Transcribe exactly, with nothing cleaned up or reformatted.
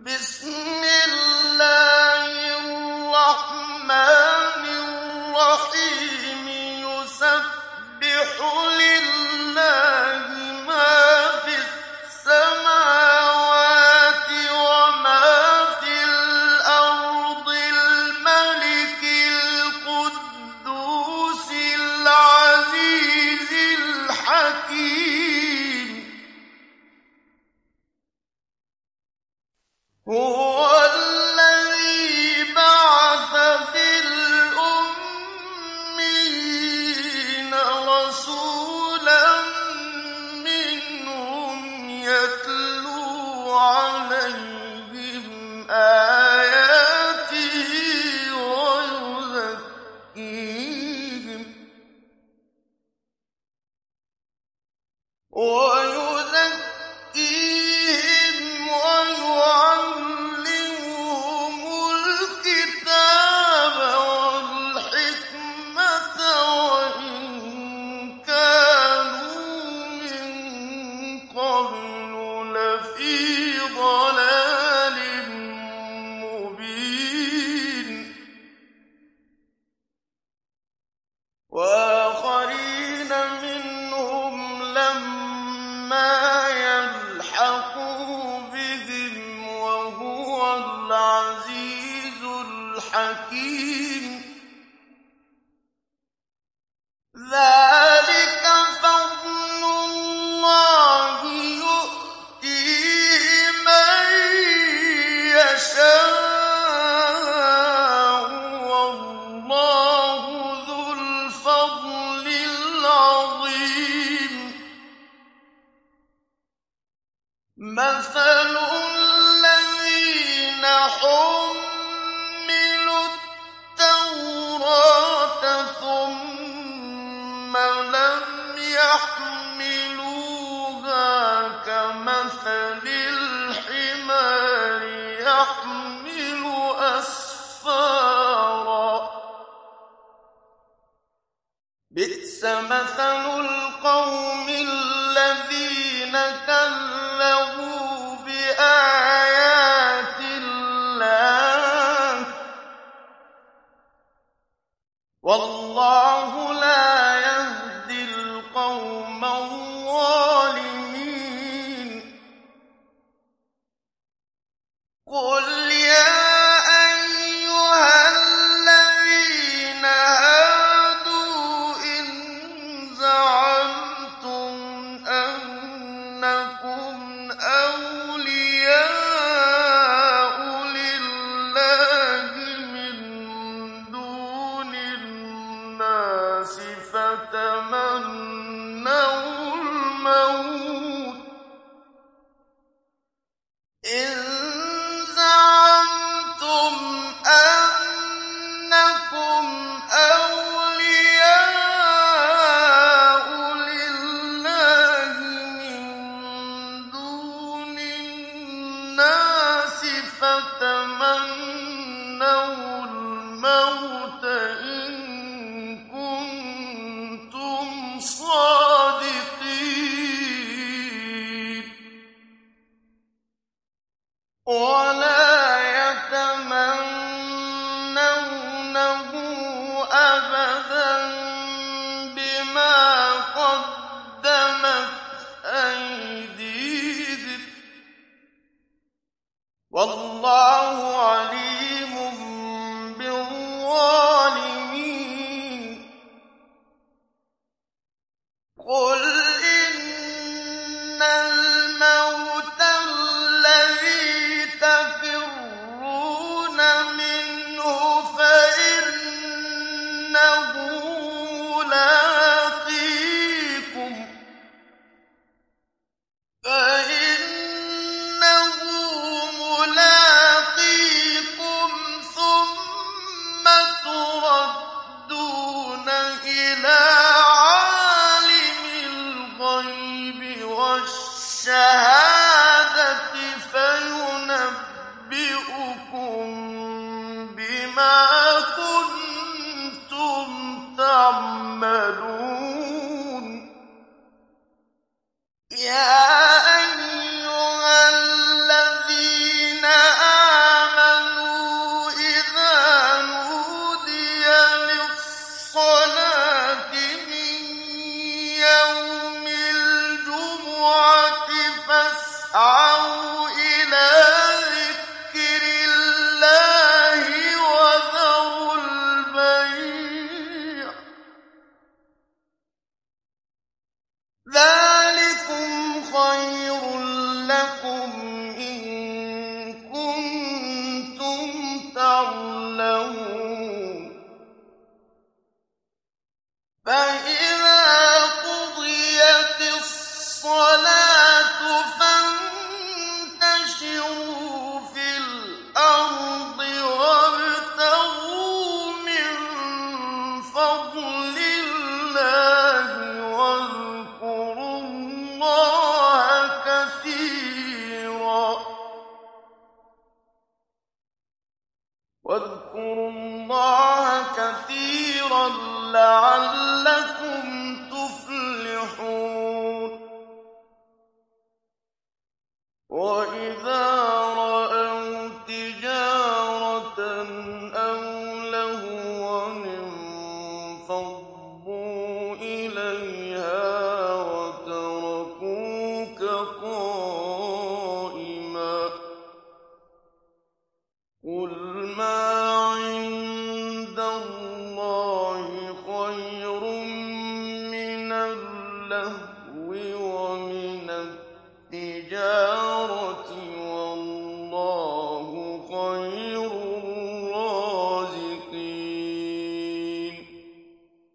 بسم الله الرحمن الرحيم يسبح لله ما في السماوات وما في الأرض الملك القدوس العزيز الحكيم هو الذي بعث في الأميين رسولا منهم يتلو عليهم آياته ويزكيهم ويزكيهم ويعلمهم الكتاب والحكمة وإن كانوا من قبل لفي ضلال مبين وآخرين منهم لما يلحقوا بهم وهو العزيز الحكيم ذلك فضل الله يؤتيه من يشاء والله ذو الفضل العظيم مثل الذين حملوا التوراة ثم لم يحملوها كمثل الحمار يحمل أسفارا بئس مثل القوم الذين كذبوا بآيات الله والله لا يهدي القوم الظالمين قل يا أيها الذين هادوا إن زعمتم أنكم أولياء لله من دون الناس فتمنوا الموت إن زعمتم أنكم أولياء لله من دون الناس فتمنوا الموت إن كنتم صادقين ولا يتمنونه أبدا بما قدمت أيديهم والله عليم بالظالمين قل إن الموت الذي تفرون منه فإنه ملاقيكم فإنه ملاقيكم واذكروا الله كثيرا لعلكم تفلحون وإذا رأوا تجارة أو لهوا انفضوا إليها وتركوك قائما قل ما عند الله خير من اللهو